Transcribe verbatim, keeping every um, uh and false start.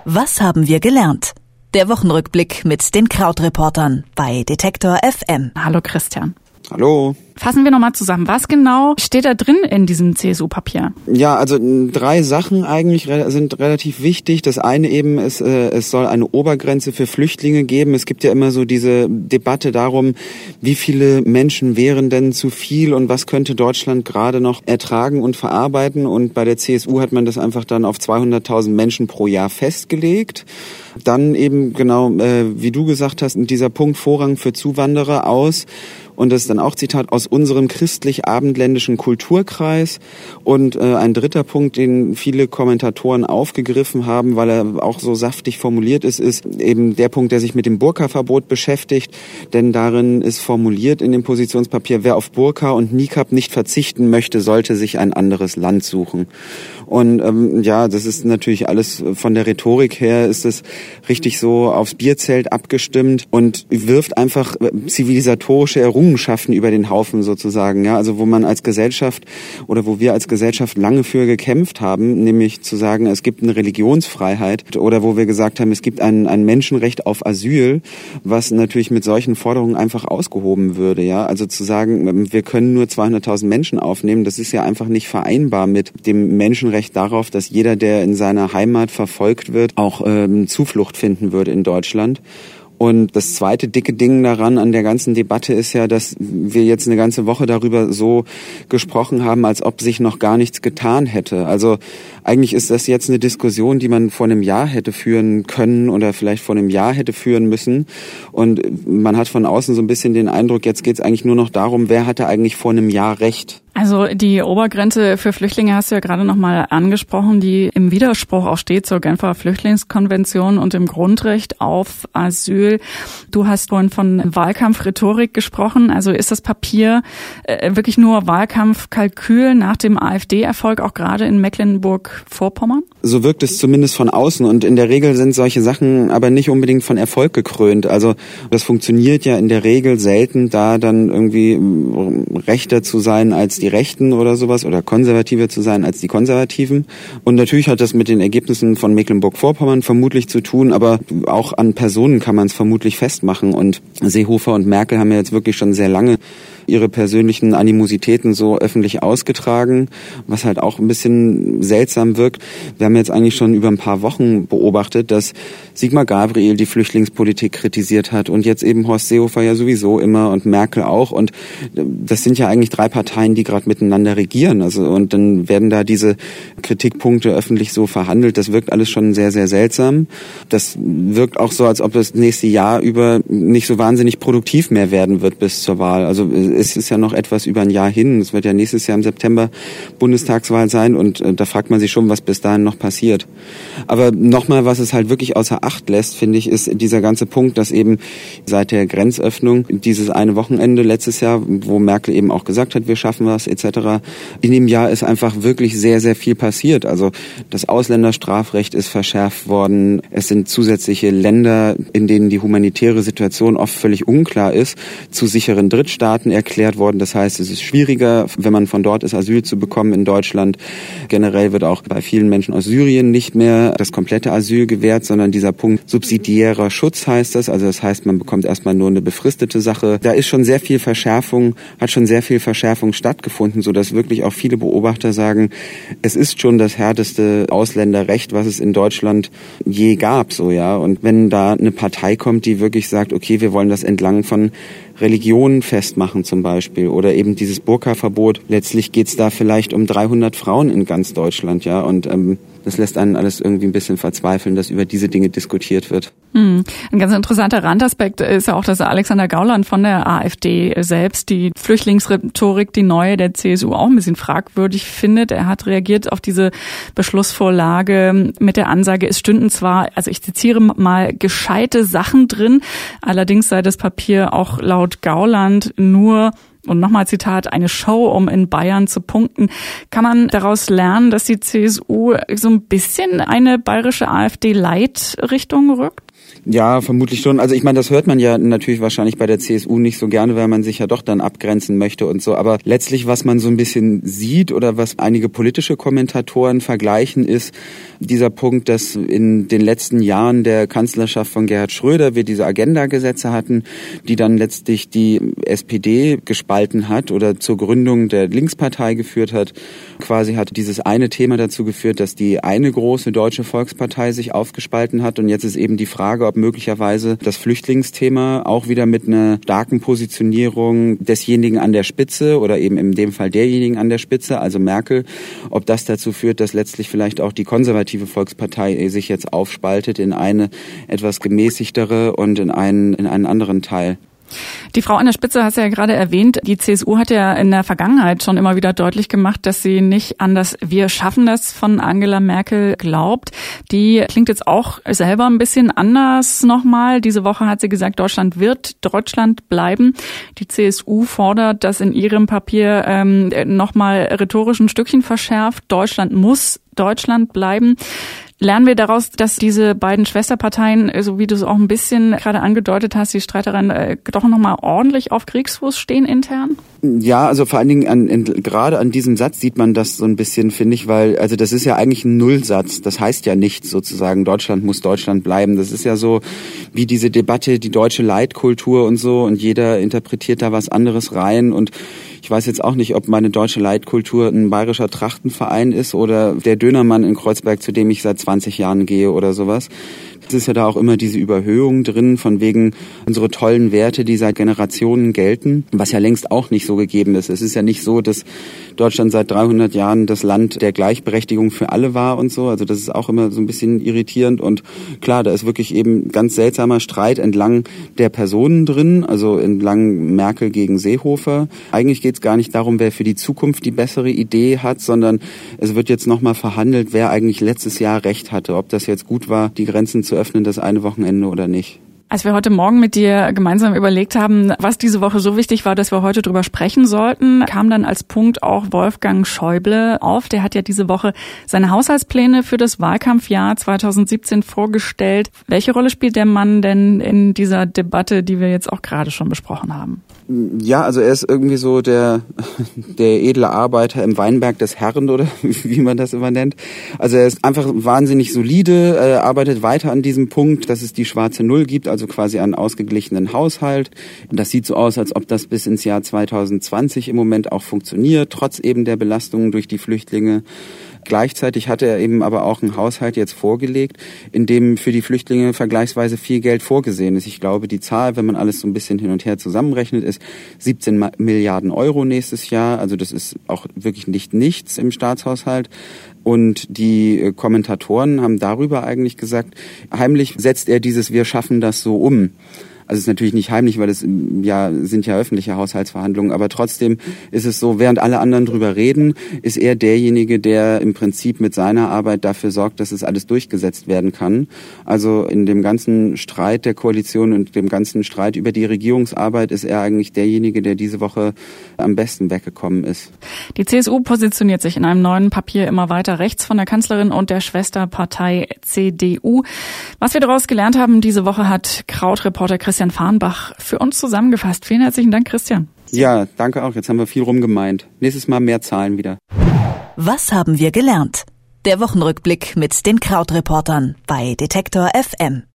Was haben wir gelernt? Der Wochenrückblick mit den Krautreportern bei Detektor F M. Hallo Christian. Hallo. Fassen wir nochmal zusammen. Was genau steht da drin in diesem C S U-Papier? Ja, also drei Sachen eigentlich sind relativ wichtig. Das eine eben ist, äh, es soll eine Obergrenze für Flüchtlinge geben. Es gibt ja immer so diese Debatte darum, wie viele Menschen wären denn zu viel und was könnte Deutschland gerade noch ertragen und verarbeiten. Und bei der C S U hat man das einfach dann auf zweihunderttausend Menschen pro Jahr festgelegt. Dann eben genau, äh, wie du gesagt hast, dieser Punkt Vorrang für Zuwanderer aus. Und das ist dann auch Zitat aus unserem christlich-abendländischen Kulturkreis. Und äh, ein dritter Punkt, den viele Kommentatoren aufgegriffen haben, weil er auch so saftig formuliert ist, ist eben der Punkt, der sich mit dem Burka-Verbot beschäftigt. Denn darin ist formuliert in dem Positionspapier, wer auf Burka und Nikab nicht verzichten möchte, sollte sich ein anderes Land suchen. Und ähm, ja, das ist natürlich alles von der Rhetorik her, ist es richtig so aufs Bierzelt abgestimmt und wirft einfach zivilisatorische Errungenschaften über den Haufen sozusagen. Ja, also wo man als Gesellschaft oder wo wir als Gesellschaft lange für gekämpft haben, nämlich zu sagen, es gibt eine Religionsfreiheit oder wo wir gesagt haben, es gibt ein, ein Menschenrecht auf Asyl, was natürlich mit solchen Forderungen einfach ausgehoben würde. Ja, also zu sagen, wir können nur zweihunderttausend Menschen aufnehmen, das ist ja einfach nicht vereinbar mit dem Menschenrecht darauf, dass jeder, der in seiner Heimat verfolgt wird, auch ähm, Zuflucht finden würde in Deutschland. Und das zweite dicke Ding daran an der ganzen Debatte ist ja, dass wir jetzt eine ganze Woche darüber so gesprochen haben, als ob sich noch gar nichts getan hätte. Also eigentlich ist das jetzt eine Diskussion, die man vor einem Jahr hätte führen können oder vielleicht vor einem Jahr hätte führen müssen. Und man hat von außen so ein bisschen den Eindruck, jetzt geht es eigentlich nur noch darum, wer hatte eigentlich vor einem Jahr recht. Also die Obergrenze für Flüchtlinge hast du ja gerade nochmal angesprochen, die im Widerspruch auch steht zur Genfer Flüchtlingskonvention und dem Grundrecht auf Asyl. Du hast vorhin von Wahlkampfrhetorik gesprochen. Also ist das Papier äh, wirklich nur Wahlkampfkalkül nach dem AfD-Erfolg, auch gerade in Mecklenburg-Vorpommern? So wirkt es zumindest von außen und in der Regel sind solche Sachen aber nicht unbedingt von Erfolg gekrönt. Also das funktioniert ja in der Regel selten, da dann irgendwie rechter zu sein als die Rechten oder sowas oder konservativer zu sein als die Konservativen. Und natürlich hat das mit den Ergebnissen von Mecklenburg-Vorpommern vermutlich zu tun, aber auch an Personen kann man es vermutlich festmachen. Und Seehofer und Merkel haben ja jetzt wirklich schon sehr lange ihre persönlichen Animositäten so öffentlich ausgetragen, was halt auch ein bisschen seltsam wirkt. Wir haben jetzt eigentlich schon über ein paar Wochen beobachtet, dass Sigmar Gabriel die Flüchtlingspolitik kritisiert hat und jetzt eben Horst Seehofer ja sowieso immer und Merkel auch. Und das sind ja eigentlich drei Parteien, die gerade miteinander regieren. Also und dann werden da diese Kritikpunkte öffentlich so verhandelt. Das wirkt alles schon sehr, sehr seltsam. Das wirkt auch so, als ob das nächste Jahr über nicht so wahnsinnig produktiv mehr werden wird bis zur Wahl. Also es ist ja noch etwas über ein Jahr hin. Es wird ja nächstes Jahr im September Bundestagswahl sein und äh, da fragt man sich schon, was bis dahin noch passiert. Aber nochmal, was es halt wirklich außer Acht lässt, finde ich, ist dieser ganze Punkt, dass eben seit der Grenzöffnung dieses eine Wochenende letztes Jahr, wo Merkel eben auch gesagt hat, wir schaffen was et cetera, in dem Jahr ist einfach wirklich sehr, sehr viel passiert. Also das Ausländerstrafrecht ist verschärft worden. Es sind zusätzliche Länder, in denen die humanitäre Situation oft völlig unklar ist, zu sicheren Drittstaaten erklärt worden. Das heißt, es ist schwieriger, wenn man von dort ist, Asyl zu bekommen in Deutschland. Generell wird auch bei vielen Menschen aus Syrien nicht mehr das komplette Asyl gewährt, sondern dieser Punkt subsidiärer Schutz heißt das. Also das heißt, man bekommt erstmal nur eine befristete Sache. Da ist schon sehr viel Verschärfung, hat schon sehr viel Verschärfung stattgefunden, sodass wirklich auch viele Beobachter sagen, es ist schon das härteste Ausländerrecht, was es in Deutschland je gab, so, ja. Und wenn da eine Partei kommt, die wirklich sagt, okay, wir wollen das entlang von Religionen festmachen zum Beispiel oder eben dieses Burka-Verbot. Letztlich geht's da vielleicht um dreihundert Frauen in ganz Deutschland, ja, und ähm, das lässt einen alles irgendwie ein bisschen verzweifeln, dass über diese Dinge diskutiert wird. Hm. Ein ganz interessanter Randaspekt ist ja auch, dass Alexander Gauland von der AfD selbst die Flüchtlingsrhetorik, die neue der C S U, auch ein bisschen fragwürdig findet. Er hat reagiert auf diese Beschlussvorlage mit der Ansage, es stünden zwar, also ich zitiere mal, gescheite Sachen drin, allerdings sei das Papier auch laut Gauland nur, und nochmal Zitat, eine Show, um in Bayern zu punkten. Kann man daraus lernen, dass die C S U so ein bisschen eine bayerische AfD-Light-Richtung rückt? Ja, vermutlich schon. Also ich meine, das hört man ja natürlich wahrscheinlich bei der C S U nicht so gerne, weil man sich ja doch dann abgrenzen möchte und so. Aber letztlich, was man so ein bisschen sieht oder was einige politische Kommentatoren vergleichen, ist dieser Punkt, dass in den letzten Jahren der Kanzlerschaft von Gerhard Schröder wir diese Agenda-Gesetze hatten, die dann letztlich die S P D gespalten hat oder zur Gründung der Linkspartei geführt hat. Quasi hat dieses eine Thema dazu geführt, dass die eine große deutsche Volkspartei sich aufgespalten hat. Und jetzt ist eben die Frage, ob möglicherweise das Flüchtlingsthema auch wieder mit einer starken Positionierung desjenigen an der Spitze oder eben in dem Fall derjenigen an der Spitze, also Merkel, ob das dazu führt, dass letztlich vielleicht auch die konservative Volkspartei sich jetzt aufspaltet in eine etwas gemäßigtere und in einen, in einen anderen Teil. Die Frau an der Spitze hast du ja gerade erwähnt. Die C S U hat ja in der Vergangenheit schon immer wieder deutlich gemacht, dass sie nicht an das Wir schaffen das von Angela Merkel glaubt. Die klingt jetzt auch selber ein bisschen anders nochmal. Diese Woche hat sie gesagt, Deutschland wird Deutschland bleiben. Die C S U fordert das in ihrem Papier ähm, nochmal rhetorisch ein Stückchen verschärft. Deutschland muss Deutschland bleiben. Lernen wir daraus, dass diese beiden Schwesterparteien, so wie du es auch ein bisschen gerade angedeutet hast, die Streitereien äh, doch nochmal ordentlich auf Kriegsfuß stehen intern? Ja, also vor allen Dingen an, in, gerade an diesem Satz sieht man das so ein bisschen, finde ich, weil also das ist ja eigentlich ein Nullsatz. Das heißt ja nichts sozusagen, Deutschland muss Deutschland bleiben. Das ist ja so wie diese Debatte, die deutsche Leitkultur und so und jeder interpretiert da was anderes rein und ich weiß jetzt auch nicht, ob meine deutsche Leitkultur ein bayerischer Trachtenverein ist oder der Dönermann in Kreuzberg, zu dem ich seit zwanzig Jahren gehe oder sowas. Es ist ja da auch immer diese Überhöhung drin, von wegen unsere tollen Werte, die seit Generationen gelten, was ja längst auch nicht so gegeben ist. Es ist ja nicht so, dass Deutschland seit dreihundert Jahren das Land der Gleichberechtigung für alle war und so. Also das ist auch immer so ein bisschen irritierend. Und klar, da ist wirklich eben ganz seltsamer Streit entlang der Personen drin, also entlang Merkel gegen Seehofer. Eigentlich geht es gar nicht darum, wer für die Zukunft die bessere Idee hat, sondern es wird jetzt nochmal verhandelt, wer eigentlich letztes Jahr recht hatte, ob das jetzt gut war, die Grenzen zu öffnen, das eine Wochenende oder nicht. Als wir heute Morgen mit dir gemeinsam überlegt haben, was diese Woche so wichtig war, dass wir heute drüber sprechen sollten, kam dann als Punkt auch Wolfgang Schäuble auf. Der hat ja diese Woche seine Haushaltspläne für das Wahlkampfjahr zwanzig siebzehn vorgestellt. Welche Rolle spielt der Mann denn in dieser Debatte, die wir jetzt auch gerade schon besprochen haben? Ja, also er ist irgendwie so der der edle Arbeiter im Weinberg des Herrn oder wie man das immer nennt. Also er ist einfach wahnsinnig solide, er arbeitet weiter an diesem Punkt, dass es die schwarze Null gibt, also quasi einen ausgeglichenen Haushalt. Und das sieht so aus, als ob das bis ins Jahr zwanzig zwanzig im Moment auch funktioniert, trotz eben der Belastungen durch die Flüchtlinge. Gleichzeitig hatte er eben aber auch einen Haushalt jetzt vorgelegt, in dem für die Flüchtlinge vergleichsweise viel Geld vorgesehen ist. Ich glaube, die Zahl, wenn man alles so ein bisschen hin und her zusammenrechnet, ist siebzehn Milliarden Euro nächstes Jahr. Also das ist auch wirklich nicht nichts im Staatshaushalt. Und die Kommentatoren haben darüber eigentlich gesagt, heimlich setzt er dieses Wir schaffen das so um. Also es ist natürlich nicht heimlich, weil es ja sind ja öffentliche Haushaltsverhandlungen, aber trotzdem ist es so, während alle anderen drüber reden, ist er derjenige, der im Prinzip mit seiner Arbeit dafür sorgt, dass es alles durchgesetzt werden kann. Also in dem ganzen Streit der Koalition und dem ganzen Streit über die Regierungsarbeit ist er eigentlich derjenige, der diese Woche am besten weggekommen ist. Die C S U positioniert sich in einem neuen Papier immer weiter rechts von der Kanzlerin und der Schwesterpartei C D U. Was wir daraus gelernt haben diese Woche, hat Krautreporter Christian Farnbach für uns zusammengefasst. Vielen herzlichen Dank, Christian. Ja, danke auch. Jetzt haben wir viel rumgemeint. Nächstes Mal mehr Zahlen wieder. Was haben wir gelernt? Der Wochenrückblick mit den Krautreportern bei Detektor F M.